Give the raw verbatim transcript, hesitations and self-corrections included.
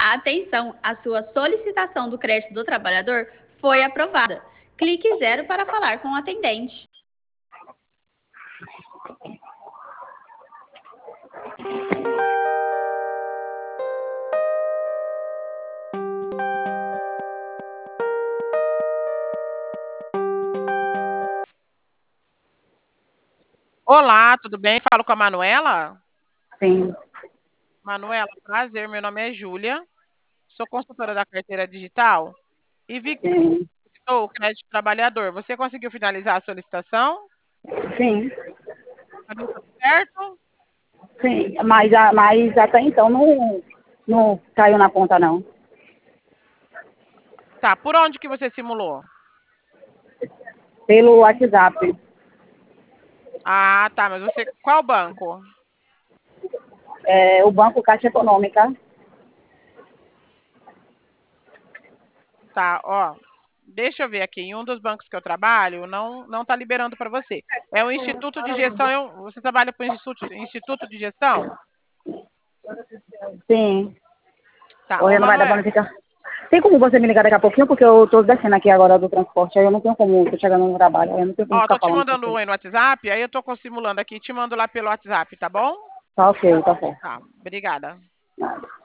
Atenção, a sua solicitação do crédito do trabalhador foi aprovada. Clique zero para falar com o atendente. Olá, tudo bem? Falo com a Manuela? Sim. Manuela, prazer, meu nome é Júlia, sou consultora da carteira digital e vi que Sim. solicitou o crédito trabalhador. Você conseguiu finalizar a solicitação? Sim. Tá dando tudo certo? Sim. Mas, a- mas até então não, não caiu na conta, não. Tá, por onde que você simulou? Pelo WhatsApp. Ah, tá, mas você, qual banco? É, o Banco Caixa Econômica. Tá, ó, deixa eu ver aqui, em um dos bancos que eu trabalho, não não tá liberando para você. É o Instituto de Gestão, eu- você trabalha para o Instituto, Instituto de Gestão? Sim. Tá, ô Hoje não vai dar pra Manuela, me ficar. Tem como você me ligar daqui a pouquinho? Porque eu tô descendo aqui agora do transporte. Aí eu não tenho como, tô chegando no trabalho. Aí eu não tenho como ó, ficar tô te falando com mandando um você. oi no WhatsApp, aí eu tô simulando aqui, te mando lá pelo WhatsApp, tá bom? Tá ok, tá certo. Tá, obrigada. Nada.